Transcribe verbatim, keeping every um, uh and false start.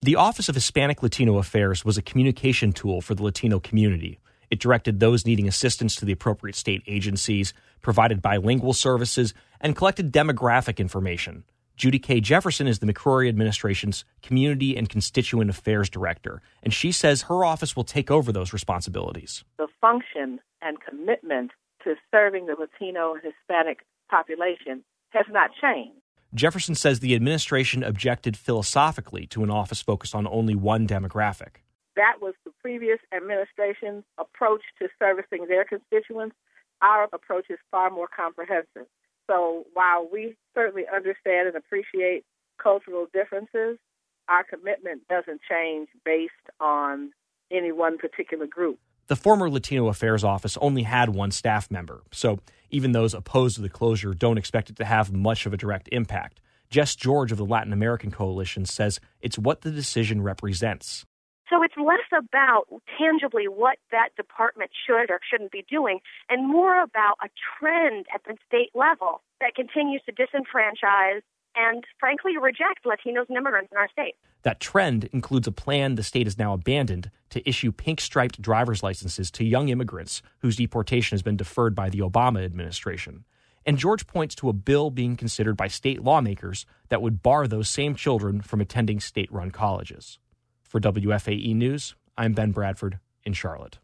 The Office of Hispanic Latino Affairs was a communication tool for the Latino community. It directed those needing assistance to the appropriate state agencies, provided bilingual services, and collected demographic information. Judy K. Jefferson is the McCrory administration's Community and Constituent Affairs Director, and she says her office will take over those responsibilities. The function and commitment to serving the Latino and Hispanic population has not changed. Jefferson says the administration objected philosophically to an office focused on only one demographic. That was the previous administration's approach to servicing their constituents. Our approach is far more comprehensive. So while we certainly understand and appreciate cultural differences, our commitment doesn't change based on any one particular group. The former Latino Affairs Office only had one staff member, so even those opposed to the closure don't expect it to have much of a direct impact. Jess George of the Latin American Coalition says it's what the decision represents. So it's less about tangibly what that department should or shouldn't be doing, and more about a trend at the state level that continues to disenfranchise and, frankly, reject Latinos and immigrants in our state. That trend includes a plan the state has now abandoned to issue pink-striped driver's licenses to young immigrants whose deportation has been deferred by the Obama administration. And George points to a bill being considered by state lawmakers that would bar those same children from attending state-run colleges. For W F A E News, I'm Ben Bradford in Charlotte.